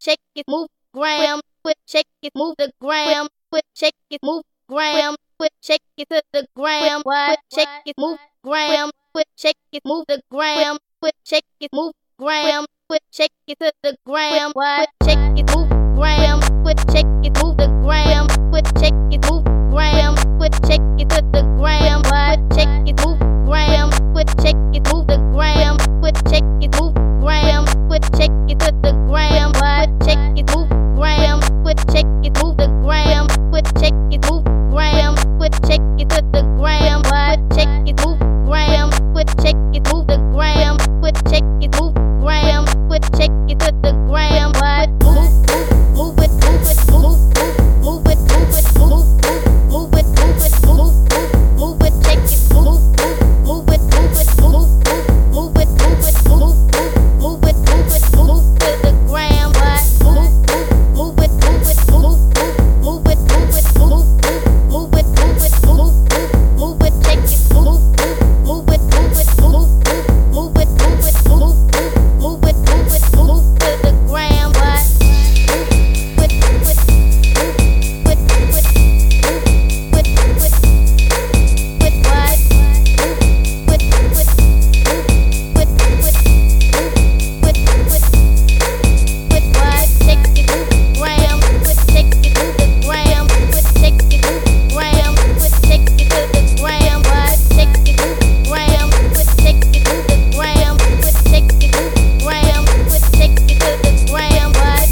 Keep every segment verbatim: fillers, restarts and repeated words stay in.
shake it, move, gram, quit, shake it, move the gram, quit, shake it, move, gram, quit, shake it to the gram, quit, shake it, move, gram, quit, shake it, move the gram, quit, shake it, move, gram, quit, shake it to the gram, quit, shake it, move, gram, quit, shake it, move the gram, quit, shake it, move, gram, quit, shake it to the gram, quit, shake it, move, gram, quit, shake it, move the gram, quit, shake it, move, gram, quit, shake it to the gram, quit, shake it, move, gram, quit, shake it, move the gram, quit, shake it, move, gram, quit, shake it to the gram, quit, shake it, move, gram, quit, shake it, move the gram, quit, shake it, move, gram, quit, shake it to the gram, quit, move, move, move it, move it, move, move, move it, move it, move, move, move it, move it, move, move, move it, shake it, move, move, move it, move it, move, move it, move it, move, move it, move it, move to the gram, what, move, move it, move it, move, move it, move it, move, move it, move it, move, move it, shake it, move, move it, move it, move, move it, move it, move, move it, move it, move to the gram, what, with, with, with, with, with, with, with, with what, with, with, with, with, with, with, with what, shake it, move, gram, with, shake it, move the gram, with, shake it, move, gram, with, shake it to the gram, what, shake it, move, gram, with, shake it, move the gram, with, shake it, move, gram, with, shake it to the gram, what.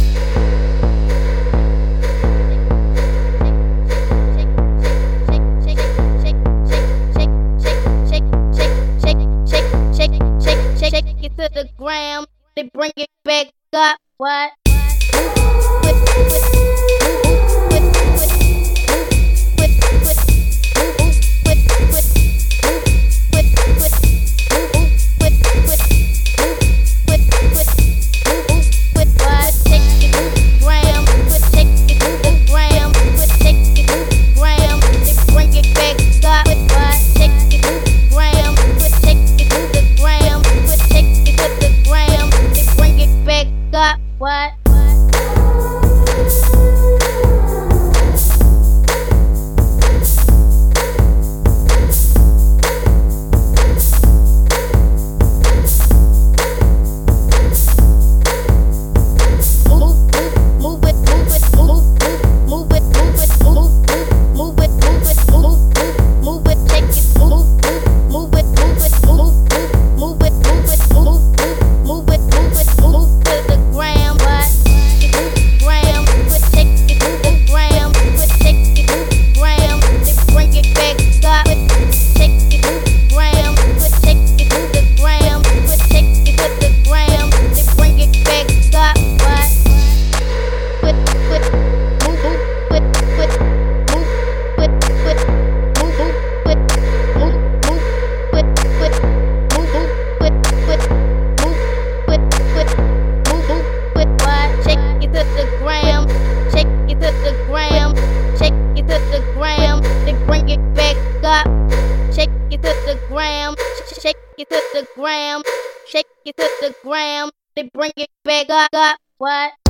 Shake it to the gram, they bring it back up. What? What? Shake it to the gram, shake it to the gram, shake it to the gram, they bring it back up, up, what?